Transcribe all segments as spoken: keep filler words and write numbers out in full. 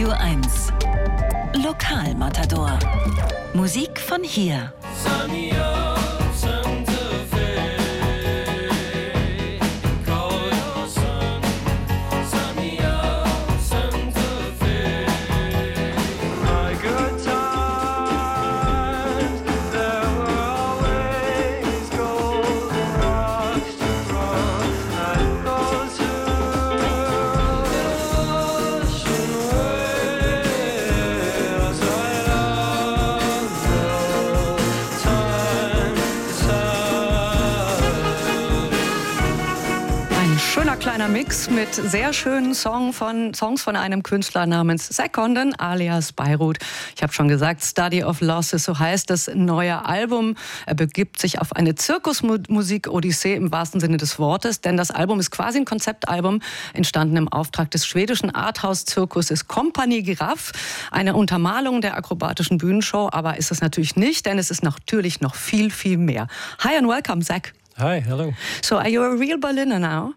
Radio eins. Lokalmatador. Musik von hier. Kleiner Mix mit sehr schönen Song von, Songs von einem Künstler namens Zack Condon alias Beirut. Ich habe schon gesagt, Study of Losses, so heißt das neue Album. Er begibt sich auf eine Zirkusmusik-Odyssee im wahrsten Sinne des Wortes, denn das Album ist quasi ein Konzeptalbum, entstanden im Auftrag des schwedischen Arthouse-Zirkuses Compagnie Giraffe. Eine Untermalung der akrobatischen Bühnenshow, aber ist es natürlich nicht, denn es ist natürlich noch viel, viel mehr. Hi and welcome, Zack. Hi, hello. So are you a real Berliner now?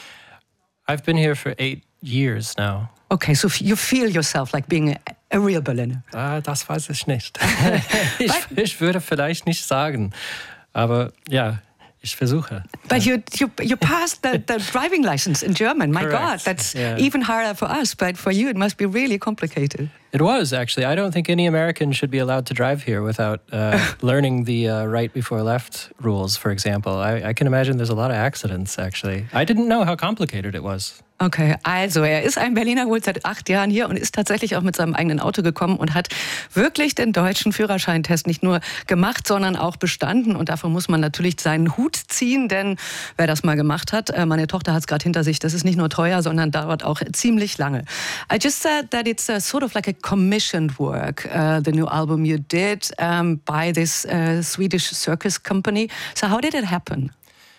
I've been here for eight years now. Okay, so you feel yourself like being a, a real Berliner? Ah, das weiß ich nicht. ich, ich würde vielleicht nicht sagen, aber ja, ich versuche. But you you you passed the, the driving license in German. My Correct. God, that's Yeah. even harder for us. But for you, it must be really complicated. It was, actually. I don't think any American should be allowed to drive here without uh, learning the uh, right before left rules, for example. I, I can imagine there's a lot of accidents, actually. I didn't know how complicated it was. Okay, also er ist ein Berliner, wohl seit acht Jahren hier und ist tatsächlich auch mit seinem eigenen Auto gekommen und hat wirklich den deutschen Führerscheintest nicht nur gemacht, sondern auch bestanden. Und dafür muss man natürlich seinen Hut ziehen, denn wer das mal gemacht hat, meine Tochter hat es gerade hinter sich, das ist nicht nur teuer, sondern dauert auch ziemlich lange. I just said that it's a sort of like a commissioned work, uh, the new album you did um, by this uh, Swedish circus company. So how did it happen?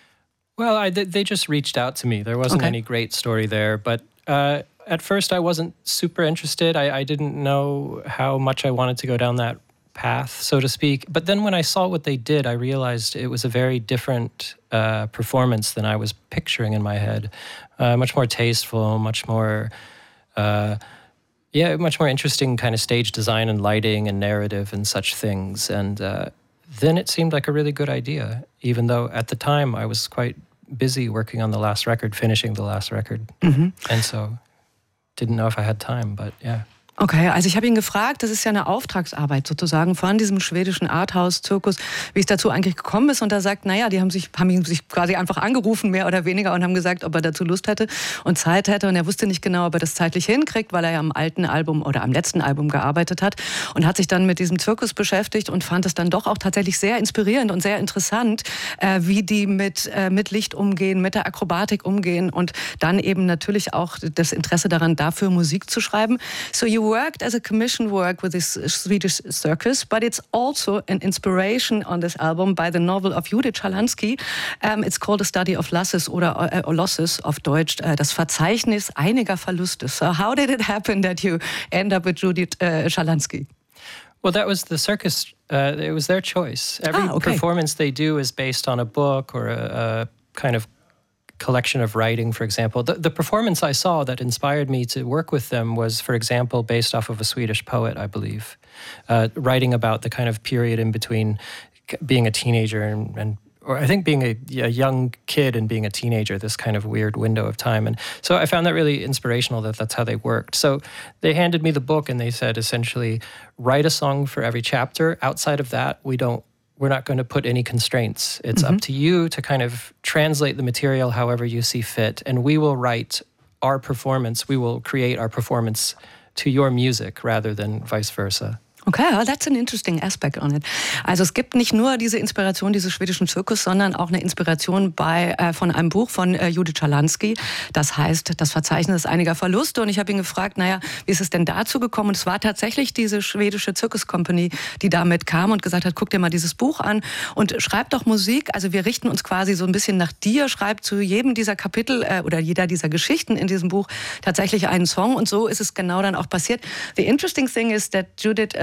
Well, I, they just reached out to me. There wasn't Okay. any great story there. But uh, at first I wasn't super interested. I, I didn't know how much I wanted to go down that path, so to speak. But then when I saw what they did, I realized it was a very different uh, performance than I was picturing in my head. Uh, much more tasteful, much more... Uh, Yeah, much more interesting kind of stage design and lighting and narrative and such things. And uh, then it seemed like a really good idea, even though at the time I was quite busy working on the last record, finishing the last record. Mm-hmm. And so didn't know if I had time, but yeah. Okay, also ich habe ihn gefragt, das ist ja eine Auftragsarbeit sozusagen von diesem schwedischen Arthouse-Zirkus, wie es dazu eigentlich gekommen ist. Und er sagt, naja, die haben sich, haben ihn sich quasi einfach angerufen, mehr oder weniger, und haben gesagt, ob er dazu Lust hätte und Zeit hätte. Und er wusste nicht genau, ob er das zeitlich hinkriegt, weil er ja am alten Album oder am letzten Album gearbeitet hat und hat sich dann mit diesem Zirkus beschäftigt und fand es dann doch auch tatsächlich sehr inspirierend und sehr interessant, äh, wie die mit, äh, mit Licht umgehen, mit der Akrobatik umgehen und dann eben natürlich auch das Interesse daran, dafür Musik zu schreiben. So you worked as a commission work with this Swedish circus, but it's also an inspiration on this album by the novel of Judith Schalansky. Um, it's called A Study of Losses oder uh, Losses auf Deutsch, uh, das Verzeichnis einiger Verluste. So how did it happen that you end up with Judith uh, Schalansky? Well, that was the circus. Uh, it was their choice. Every Ah, okay. performance they do is based on a book or a, a kind of collection of writing, for example. The, the performance I saw that inspired me to work with them was, for example, based off of a Swedish poet, I believe, uh, writing about the kind of period in between being a teenager and, and or I think being a, a young kid and being a teenager, this kind of weird window of time. And so I found that really inspirational that that's how they worked. So they handed me the book and they said, essentially, write a song for every chapter. Outside of that, we don't We're not going to put any constraints. It's mm-hmm. up to you to kind of translate the material however you see fit. And we will write our performance. We will create our performance to your music rather than vice versa. Okay, well, that's an interesting aspect on it. Also es gibt nicht nur diese Inspiration dieses schwedischen Zirkus, sondern auch eine Inspiration bei, äh, von einem Buch von äh, Judith Schalansky. Das heißt, das Verzeichnis einiger Verluste. Und ich habe ihn gefragt, naja, wie ist es denn dazu gekommen? Und es war tatsächlich diese schwedische Zirkus-Company, die damit kam und gesagt hat, guck dir mal dieses Buch an und schreib doch Musik. Also wir richten uns quasi so ein bisschen nach dir, schreib zu jedem dieser Kapitel äh, oder jeder dieser Geschichten in diesem Buch tatsächlich einen Song. Und so ist es genau dann auch passiert. The interesting thing is that Judith uh,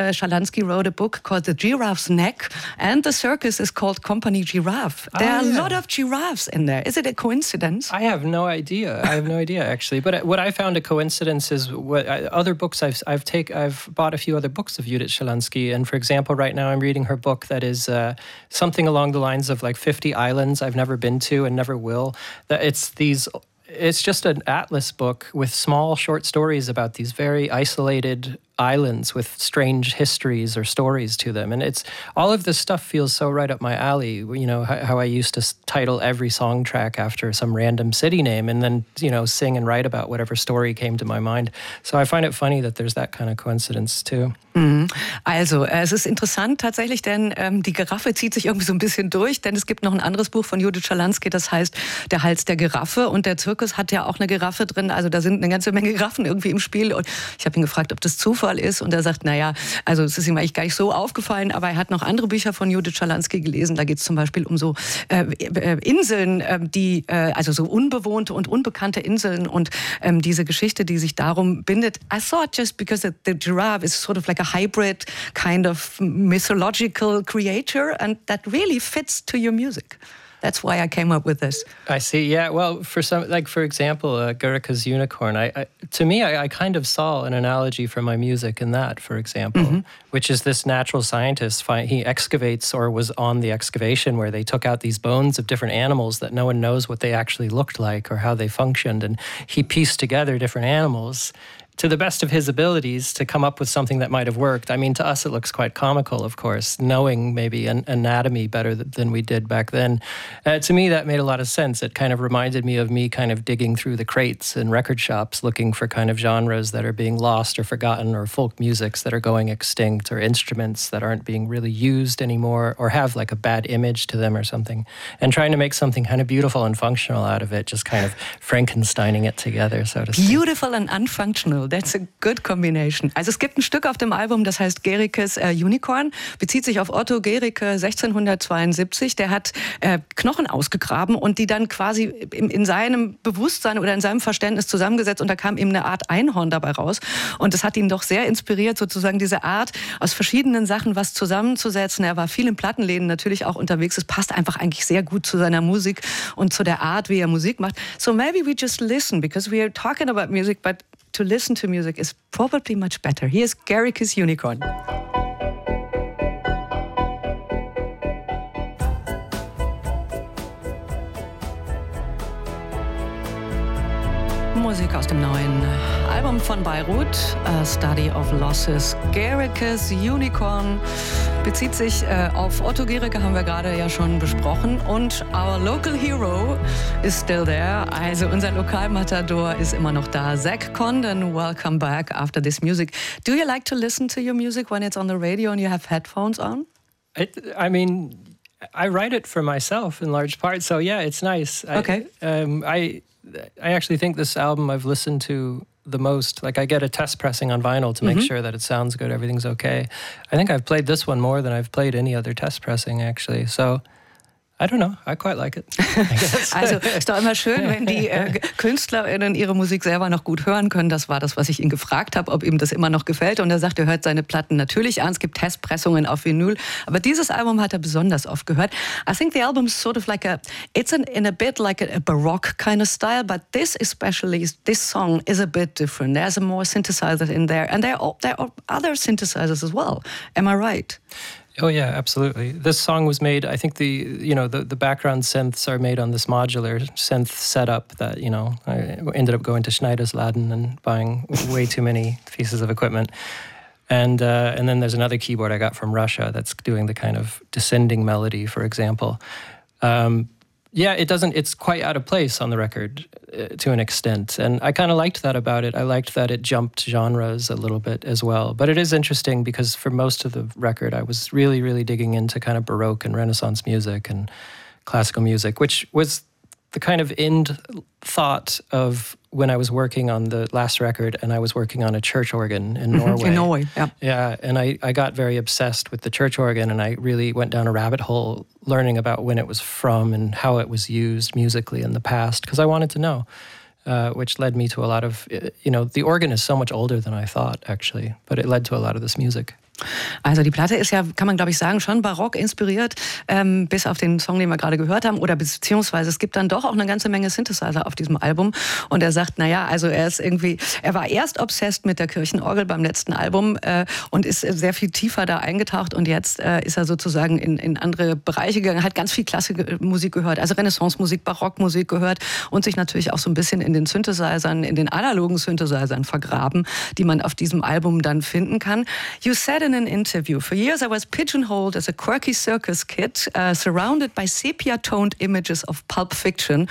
uh, Shalansky wrote a book called The Giraffe's Neck, and the circus is called Company Giraffe. There oh, are yeah. a lot of giraffes in there. Is it a coincidence? I have no idea. I have no idea actually. But what I found a coincidence is what I, other books I've I've take I've bought a few other books of Judith Shalansky, and for example, right now I'm reading her book that is uh, something along the lines of like fifty islands I've never been to and never will. That it's these. It's just an atlas book with small short stories about these very isolated islands with strange histories or stories to them. And it's all of this stuff feels so right up my alley. You know, how, how I used to title every song track after some random city name and then, you know, sing and write about whatever story came to my mind. So I find it funny that there's that kind of coincidence too. Mhm. Also, es ist interessant tatsächlich, denn ähm, die Giraffe zieht sich irgendwie so ein bisschen durch, denn es gibt noch ein anderes Buch von Judith Shalansky, das heißt Der Hals der Giraffe, und der Zirkus hat ja auch eine Giraffe drin, also da sind eine ganze Menge Giraffen irgendwie im Spiel, und ich habe ihn gefragt, ob das Zufall ist, und er sagt, naja, also es ist ihm eigentlich gar nicht so aufgefallen, aber er hat noch andere Bücher von Judith Shalansky gelesen, da geht es zum Beispiel um so äh, äh, Inseln, äh, die, äh, also so unbewohnte und unbekannte Inseln, und ähm, diese Geschichte, die sich darum bindet. I thought just because the, the giraffe is sort of like a hybrid kind of mythological creature, and that really fits to your music. That's why I came up with this. I see. Yeah. Well, for some, like for example, uh, Gericke's Unicorn. I, I to me, I, I kind of saw an analogy for my music in that. For example, mm-hmm. which is this natural scientist. He excavates, or was on the excavation where they took out these bones of different animals that no one knows what they actually looked like or how they functioned, and he pieced together different animals to the best of his abilities to come up with something that might have worked. I mean, to us it looks quite comical, of course, knowing maybe an anatomy better than we did back then. Uh, to me, that made a lot of sense. It kind of reminded me of me kind of digging through the crates in record shops looking for kind of genres that are being lost or forgotten, or folk musics that are going extinct, or instruments that aren't being really used anymore or have like a bad image to them or something, and trying to make something kind of beautiful and functional out of it, just kind of Frankensteining it together, so to speak. Beautiful and unfunctional. That's a good combination. Also es gibt ein Stück auf dem Album, das heißt Gericke's äh, Unicorn, bezieht sich auf Otto Gericke sechzehnhundertzweiundsiebzig. Der hat äh, Knochen ausgegraben und die dann quasi in, in seinem Bewusstsein oder in seinem Verständnis zusammengesetzt, und da kam eben eine Art Einhorn dabei raus. Und das hat ihn doch sehr inspiriert, sozusagen diese Art, aus verschiedenen Sachen was zusammenzusetzen. Er war viel in Plattenläden natürlich auch unterwegs. Es passt einfach eigentlich sehr gut zu seiner Musik und zu der Art, wie er Musik macht. So maybe we just listen, because we are talking about music, but to listen to music is probably much better. Here's Gericke's Unicorn. Musik aus dem neuen Album von Beirut, A Study of Losses. Gericke's Unicorn bezieht sich äh, auf Otto Gericke, haben wir gerade ja schon besprochen. Und our local hero is still there. Also unser Lokalmatador ist immer noch da. Zach Condon, welcome back after this music. Do you like to listen to your music when it's on the radio and you have headphones on? I, I mean, I write it for myself in large part, so yeah, it's nice. Okay. I, um, I I actually think this album I've listened to the most. Like, I get a test pressing on vinyl to make mm-hmm. sure that it sounds good, everything's okay. I think I've played this one more than I've played any other test pressing, actually. So I don't know, I quite like it. Also ist doch immer schön, wenn die äh, KünstlerInnen ihre Musik selber noch gut hören können. Das war das, was ich ihn gefragt habe, ob ihm das immer noch gefällt. Und er sagt, er hört seine Platten natürlich an. Es gibt Testpressungen auf Vinyl. Aber dieses Album hat er besonders oft gehört. I think the album is sort of like a, it's an, in a bit like a, a baroque kind of style, but this especially, this song is a bit different. There's a more synthesizer in there. And there are, there are other synthesizers as well. Am I right? Oh yeah, absolutely. This song was made, I think the, you know, the, the background synths are made on this modular synth setup that, you know, I ended up going to Schneidersladen and buying way too many pieces of equipment. And uh, and then there's another keyboard I got from Russia that's doing the kind of descending melody, for example. Um, yeah, it doesn't, it's quite out of place on the record uh, to an extent. And I kind of liked that about it. I liked that it jumped genres a little bit as well. But it is interesting because for most of the record, I was really, really digging into kind of Baroque and Renaissance music and classical music, which was the kind of end thought of when I was working on the last record and I was working on a church organ in Norway. Mm-hmm. In Norway, yeah. Yeah, and I, I got very obsessed with the church organ, and I really went down a rabbit hole learning about when it was from and how it was used musically in the past, because I wanted to know, uh, which led me to a lot of, you know, the organ is so much older than I thought, actually, but it led to a lot of this music. Also die Platte ist ja, kann man glaube ich sagen, schon barock inspiriert, ähm, bis auf den Song, den wir gerade gehört haben, oder beziehungsweise es gibt dann doch auch eine ganze Menge Synthesizer auf diesem Album und er sagt, naja, also er ist irgendwie, er war erst obsessed mit der Kirchenorgel beim letzten Album äh, und ist sehr viel tiefer da eingetaucht und jetzt äh, ist er sozusagen in, in andere Bereiche gegangen, hat ganz viel Klassikmusik gehört, also Renaissance-Musik, Barockmusik gehört und sich natürlich auch so ein bisschen in den Synthesizern, in den analogen Synthesizern vergraben, die man auf diesem Album dann finden kann. You said in an interview, for years I was pigeonholed as a quirky circus kid, uh, surrounded by sepia-toned images of pulp fiction.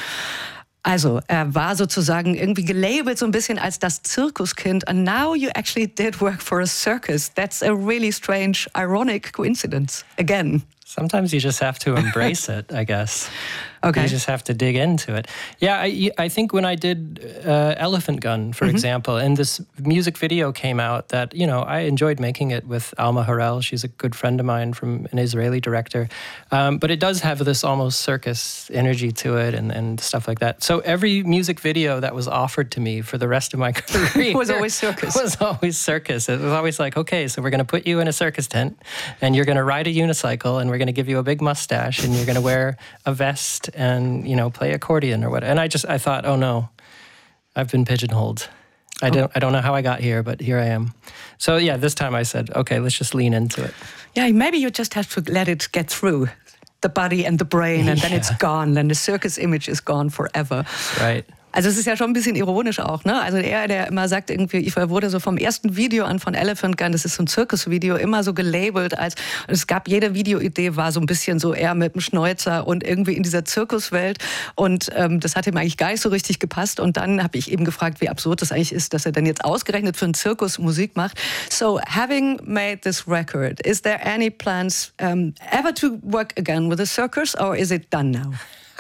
Also, er war sozusagen irgendwie gelabelt so ein bisschen als das Zirkuskind. And now you actually did work for a circus. That's a really strange, ironic coincidence. Again. Sometimes you just have to embrace it, I guess. Okay. You just have to dig into it. Yeah, I, I think when I did uh, Elephant Gun, for mm-hmm. example, and this music video came out that, you know, I enjoyed making it with Alma Harel. She's a good friend of mine, from an Israeli director. Um, but it does have this almost circus energy to it and, and stuff like that. So every music video that was offered to me for the rest of my career was always circus. was always circus. It was always like, okay, so we're going to put you in a circus tent and you're going to ride a unicycle and we're going to give you a big mustache and you're going to wear a vest and, you know, play accordion or what. And I just, I thought, oh no, I've been pigeonholed. I don't, I don't know how I got here, but here I am. So yeah, this time I said, okay, let's just lean into it. Yeah, maybe you just have to let it get through the body and the brain and yeah. then it's gone. Then the circus image is gone forever. Right. Also es ist ja schon ein bisschen ironisch auch, ne? Also er, der immer sagt irgendwie, ich wurde so vom ersten Video an von Elephant Gun, das ist so ein Zirkusvideo, immer so gelabelt als, es gab, jede Videoidee war so ein bisschen so er mit dem Schnäuzer und irgendwie in dieser Zirkuswelt und ähm, das hat ihm eigentlich gar nicht so richtig gepasst und dann habe ich eben gefragt, wie absurd das eigentlich ist, dass er dann jetzt ausgerechnet für einen Zirkus Musik macht. So, having made this record, is there any plans um, ever to work again with a circus or is it done now?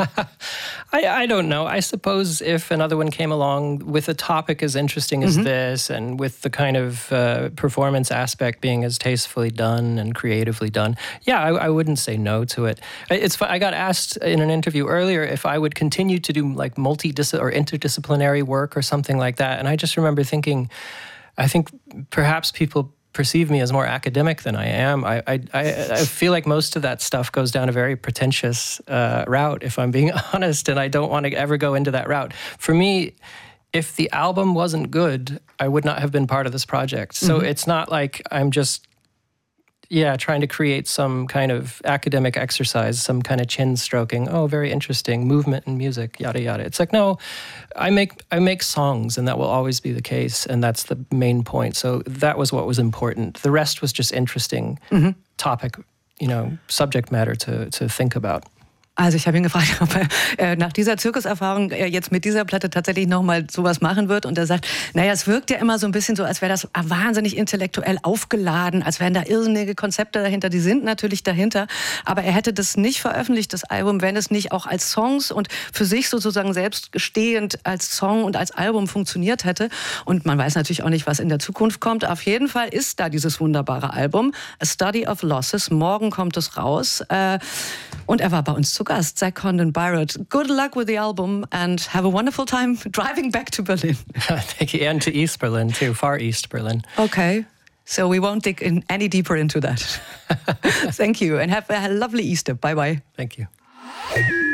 I, I don't know. I suppose if another one came along with a topic as interesting as mm-hmm. this and with the kind of uh, performance aspect being as tastefully done and creatively done, yeah, I, I wouldn't say no to it. It's I got asked in an interview earlier if I would continue to do like multi-dis- or interdisciplinary work or something like that. And I just remember thinking, I think perhaps people perceive me as more academic than I am. I, I, I feel like most of that stuff goes down a very pretentious uh, route, if I'm being honest, and I don't want to ever go into that route. For me, if the album wasn't good, I would not have been part of this project. So mm-hmm. it's not like I'm just, yeah, trying to create some kind of academic exercise, some kind of chin stroking. Oh, very interesting, movement and music, yada yada. It's like, no, I make I make songs, and that will always be the case, and that's the main point. So that was what was important. The rest was just interesting mm-hmm. topic, you know, subject matter to to think about. Also ich habe ihn gefragt, ob er äh, nach dieser Zirkuserfahrung äh, jetzt mit dieser Platte tatsächlich nochmal sowas machen wird. Und er sagt, naja, es wirkt ja immer so ein bisschen so, als wäre das wahnsinnig intellektuell aufgeladen, als wären da irrsinnige Konzepte dahinter. Die sind natürlich dahinter, aber er hätte das nicht veröffentlicht, das Album, wenn es nicht auch als Songs und für sich sozusagen selbststehend als Song und als Album funktioniert hätte. Und man weiß natürlich auch nicht, was in der Zukunft kommt. Auf jeden Fall ist da dieses wunderbare Album, A Study of Losses. Morgen kommt es raus. Äh, und er war bei uns zu Gast, Zach Condon Byrd. Good luck with the album and have a wonderful time driving back to Berlin. Thank you, and to East Berlin too, far East Berlin. Okay, so we won't dig in any deeper into that. Thank you, and have a lovely Easter. Bye bye. Thank you.